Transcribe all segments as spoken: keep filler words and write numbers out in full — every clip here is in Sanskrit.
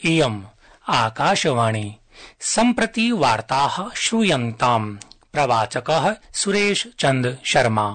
इयम् आकाशवाणी सम्प्रति वार्ताः श्रूयन्ताम्। प्रवाचकः सुरेश चंद शर्मा।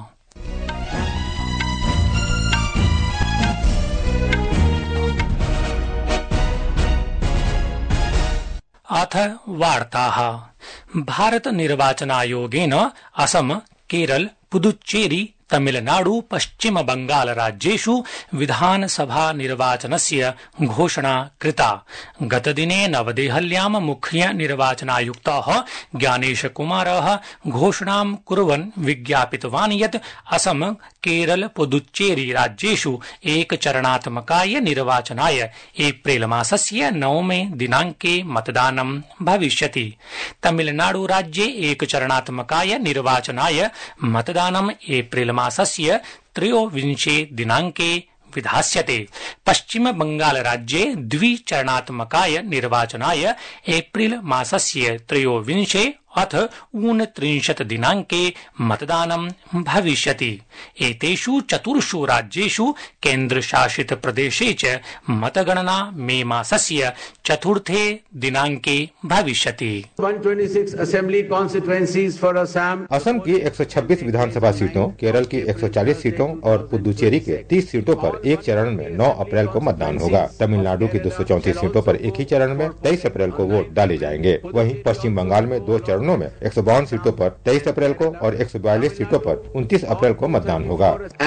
अथ वार्ताः। भारत निर्वाचनायोगेन असम, केरल, पुदुच्चेरी, तमिलनाडु, पश्चिम बंगाल राज्येषु विधानसभा निर्वाचनस्य घोषणा कृता। गतदिने नवदेहल्यां मुख्य निर्वाचनायुक्तः ज्ञानेश कुमारः घोषणां कुर्वन् विज्ञापितवान् यत् असम, केरल, पुदुच्चेरी राज्येषु एकचरणात्मकाय निर्वाचनाय एप्रिल मासस्य नवमे दिनाङ्के मतदानं भविष्यति। तमिलनाडु राज्ये एकचरणात्मकाय निर्वाचनाय मतदानं एप्रिल मासस्य त्रयोविंशे दिनाङ्के विधास्यते। पश्चिम बंगाल राज्ये द्विचरणात्मकाय निर्वाचनाय एप्रिल मासस्य त्रयोविंशे अथ ऊनत्रिंशत् दिनाङ्के मतदानं भविष्यति। एतेषु चतुर्षु राज्येषु केन्द्रशासित प्रदेशे च मतगणना मे मासस्य चतुर्थे दिनाङ्के भविष्यति। असम की एक सौ छब्बीस विधानसभा सीटों, केरल की एक सौ चालीस सीटों और पुदुचेरी के तीस सीटों पर एक चरण में नौ अप्रैल को मतदान होगा। तमिलनाडु की दो सौ चौंतीस सीटों पर एक ही चरण में तेईस अप्रैल को वोट डाले जाएंगे। वहीं पश्चिम बंगाल में दो चरणों में एक सौ बावन सीटों पर तेईस अप्रैल को और एक सौ बयालीस सीटों पर उनतीस अप्रैल को मतदान होगा।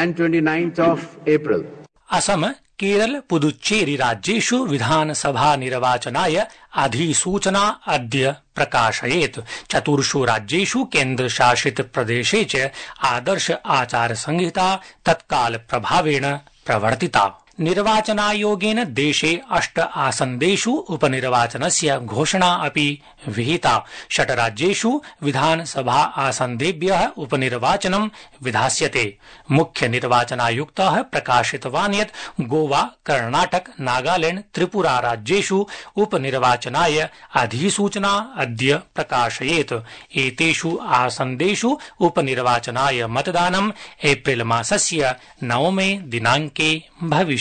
असम, केरल, पुदुच्चेरी राज्येषु विधानसभा निर्वाचनाय अधिसूचना अद्य प्रकाशयेत्। चतुर्षु राज्येषु केन्द्रशासित प्रदेशे च आदर्श आचार संहिता तत्काल प्रभावेण प्रवर्तिता। निर्वाचनायोगेन देशे अष्ट आसन्देषु उपनिर्वाचनस्य घोषणा अपि विहिता। षट् राज्येषु विधानसभा आसन्देभ्यः उपनिर्वाचनं विधास्यते। मुख्य निर्वाचनायुक्तः प्रकाशितवान् यत् गोवा, कर्णाटक, नागालैंड, त्रिपुरा राज्येषु उपनिर्वाचनाय अधिसूचना अद्य प्रकाशयेत्। एतेषु आसन्देषु उपनिर्वाचनाय मतदानं एप्रिल मासस्य नवमे दिनाङ्के भविष्यति।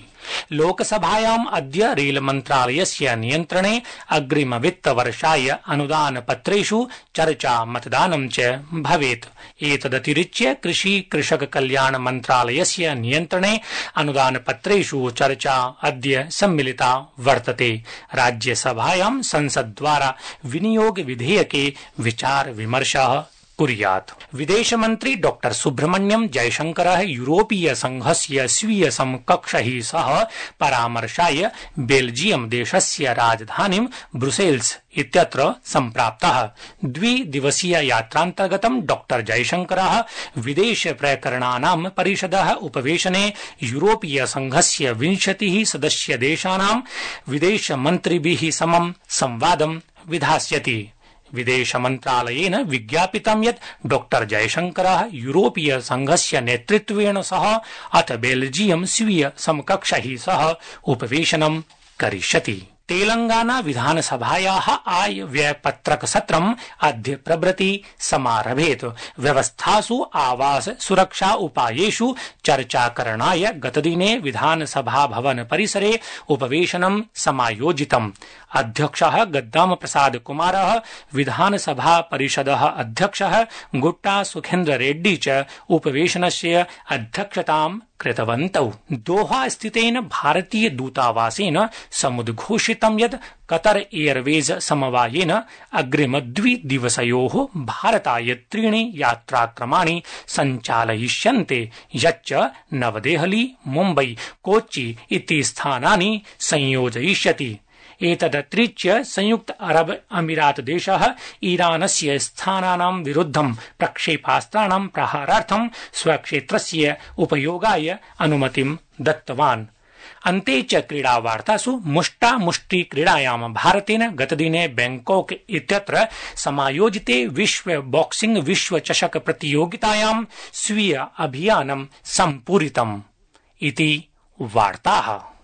लोकसभायाम् अद्य रेल मन्त्रालयस्य नियन्त्रणे अग्रिम वित्तवर्षाय अनुदान पत्रेषु चर्चा मतदानं च भवेत्। एतदतिरिच्य कृषि कृषक कल्याण मन्त्रालयस्य नियन्त्रणे अनुदान पत्रेषु चर्चा अद्य सम्मिलिता वर्तते। राज्यसभायां संसद्द्वारा विनियोग विधेयके विचार विमर्शः कुर्यात्। विदेशमन्त्री डॉक्टर सुब्रह्मण्यम जयशंकरः यूरोपीय संघस्य स्वीय समकक्षैः सह परामर्शाय बेल्जियम देशस्य राजधानीं ब्रुसेल्स इत्यत्र सम्प्राप्तः। द्विदिवसीय यात्रान्तर्गतं डॉक्टर जयशंकरः विदेश प्रकरणानां परिषदः उपवेशने यूरोपीय संघस्य विंशतिः सदस्य देशानां विदेश मन्त्रिभिः समं संवादं विधास्यति। विदेश मन्त्रालयेन विज्ञापितं यत् डॉक्टर जयशंकरः यूरोपीय संघस्य नेतृत्वेण सह अथ बेल्जियम स्वीय समकक्षैः सह उपवेशनं करिष्यति। तेलंगाना विधानसभायाः आय व्यय पत्रक सत्रम् अद्य प्रभृति समारभेत्। व्यवस्थासु आवास सुरक्षा उपायेषु चर्चाकरणाय गतदिने विधानसभा भवन परिसरे उपवेशनं समायोजितम्। अध्यक्षः गद्दाम प्रसाद कुमारः, विधानसभा परिषदः अध्यक्षः गुट्टा सुखेन्द्र रेड्डी च उपवेशनस्य अध्यक्षतां कृतवन्तौ। दोहा स्थितेन भारतीय दूतावासेन समुद्घोषितं यत् कतर एयरवेज समवायेन अग्रिम द्विदिवसयोः भारताय त्रीणि यात्राक्रमाणि सञ्चालयिष्यन्ते, यच्च नवदेहली, मुम्बई, कोच्चि इति स्थानानि संयोजयिष्यति। एतदतिरिच्य संयुक्त अरब अमीरात देशः ईरानस्य स्थानानां विरुद्धं प्रक्षेपास्त्राणां प्रहारार्थं स्वक्षेत्रस्य उपयोगाय अनुमतिं दत्तवान्। अन्ते च क्रीडावार्तासु मुष्टा मुष्टि क्रीडायां भारतेन गतदिने बैंकॉक इत्यत्र समायोजिते विश्व बॉक्सिंग विश्व चषक प्रतियोगितायां स्वीय अभियानं सम्पूरितम् इति वार्ताः।